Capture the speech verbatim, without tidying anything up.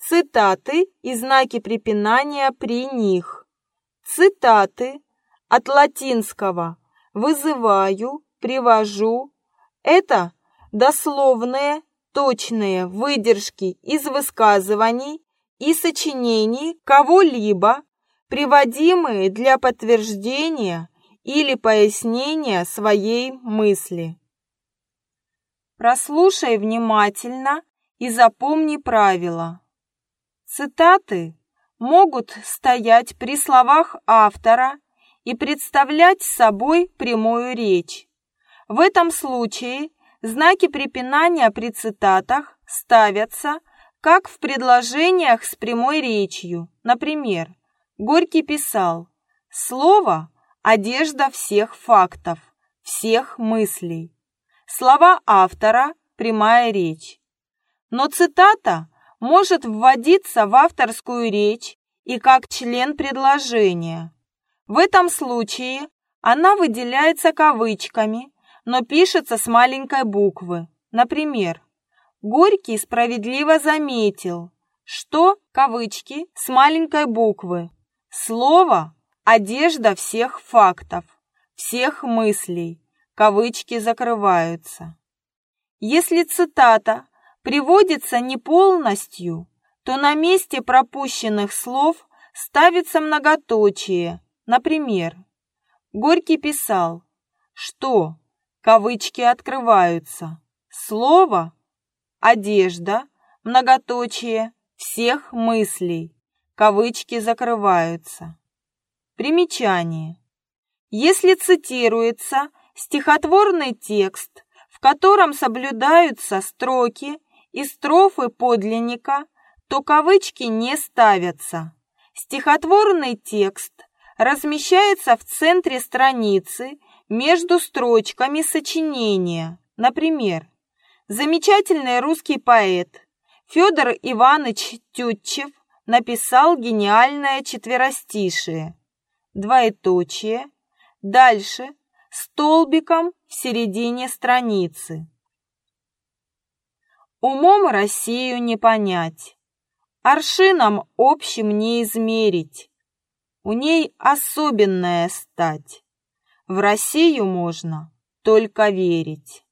Цитаты и знаки препинания при них. Цитаты от латинского «вызываю», «привожу» – это дословные, точные выдержки из высказываний и сочинений кого-либо, приводимые для подтверждения или пояснения своей мысли. Прослушай внимательно и запомни правила. Цитаты могут стоять при словах автора и представлять собой прямую речь. В этом случае знаки препинания при цитатах ставятся как в предложениях с прямой речью. Например, Горький писал: «Слово – одежда всех фактов, всех мыслей». Слова автора – прямая речь. Но цитата может вводиться в авторскую речь и как член предложения. В этом случае она выделяется кавычками, но пишется с маленькой буквы. Например, Горький справедливо заметил, что, кавычки, с маленькой буквы, слово – одежда всех фактов, всех мыслей, кавычки закрываются. Если цитата приводится не полностью, то на месте пропущенных слов ставится многоточие. Например, Горький писал, что, кавычки открываются, слово «одежда», многоточие, всех мыслей, кавычки закрываются. Примечание. Если цитируется стихотворный текст, в котором соблюдаются строки и строфы подлинника, то кавычки не ставятся. Стихотворный текст размещается в центре страницы между строчками сочинения. Например, замечательный русский поэт Федор Иванович Тютчев написал гениальное четверостишие. Двоеточие. Дальше столбиком в середине страницы. Умом Россию не понять, аршином общим не измерить, у ней особенная стать. В Россию можно только верить.